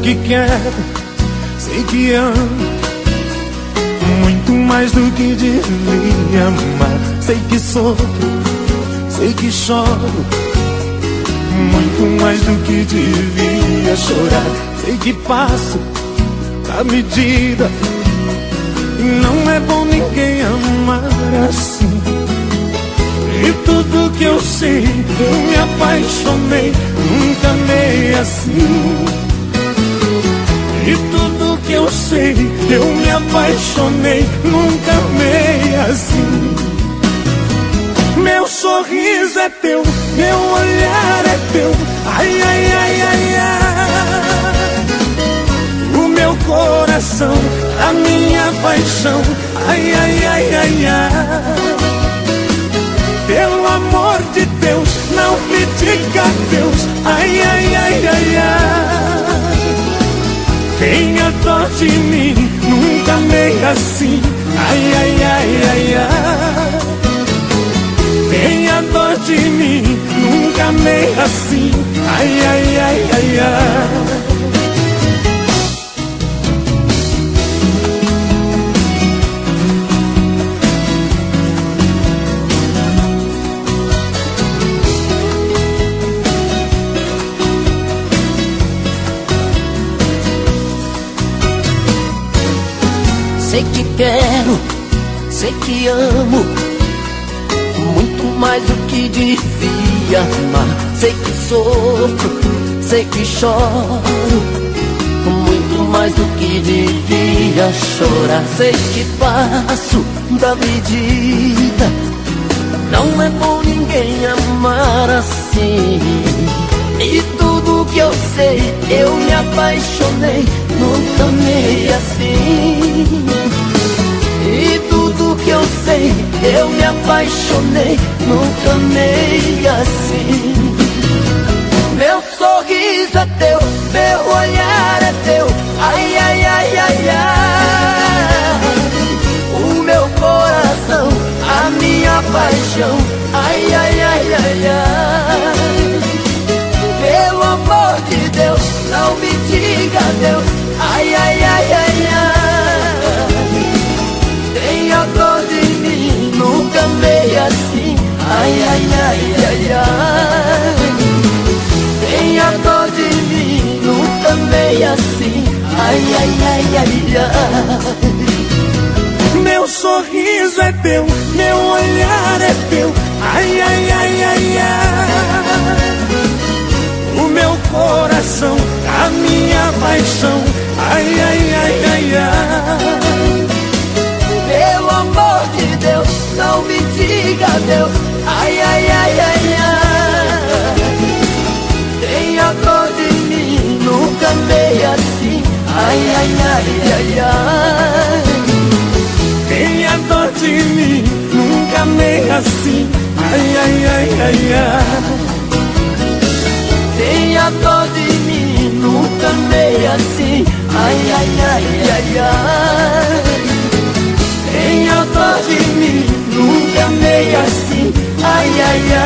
que quero, sei que amo muito mais do que devia amar. Sei que sofro, sei que choro muito mais do que devia chorar. Sei que passo da medida e não é bom ninguém amar assim. E tudo que eu sei, eu me apaixonei, nunca amei assim. E tudo que eu sei, eu me apaixonei, nunca amei assim. Meu sorriso é teu, meu olhar é teu, ai, ai, ai, ai, ai. O meu coração, a minha paixão, ai, ai, ai, ai, ai. Pelo amor de Deus, não me diga adeus, ai, ai, ai, ai, ai. Tenha dó de mim, nunca amei assim, ai, ai, ai, ai, ai. Tenha dó de mim, nunca amei assim, ai, ai, ai, ai, ai. Sei que quero, sei que amo muito mais do que devia amar. Sei que sofro, sei que choro muito mais do que devia chorar. Sei que passo da medida, não é bom ninguém amar assim. E tudo que eu sei, eu me apaixonei, nunca amei assim. E tudo que eu sei, eu me apaixonei, nunca amei assim. Meu sorriso é teu, meu olhar é teu, ai, ai, ai, ai, ai. O meu coração, a minha paixão, ai, ai, ai, ai, ai. Pelo amor de Deus, não me diga adeus, ai, ai, ai, ai, ai. Tenha dó de mim, nunca amei assim, ai, ai, ai, ai, ai. Tenha dó de mim, nunca amei assim, ai, ai, ai, ai, ai. Meu sorriso é teu, meu olhar é teu, ai, ai, ai, ai, ai. O meu coração, a minha paixão, ai, ai, ai, ai, ai. Pelo amor de Deus, não me diga adeus, ai, ai, ai, ai, ai. Tenha dó de mim, nunca amei assim, ai, ai, ai, ai, ai. Tenha dó de mim, nunca amei assim, ai, ai, ai, ai, ai. Tenha dó de mim, nunca amei assim, ai, ai, ai, ai, ai. Tenha dó de mim, nunca amei assim, ai, ai, ai.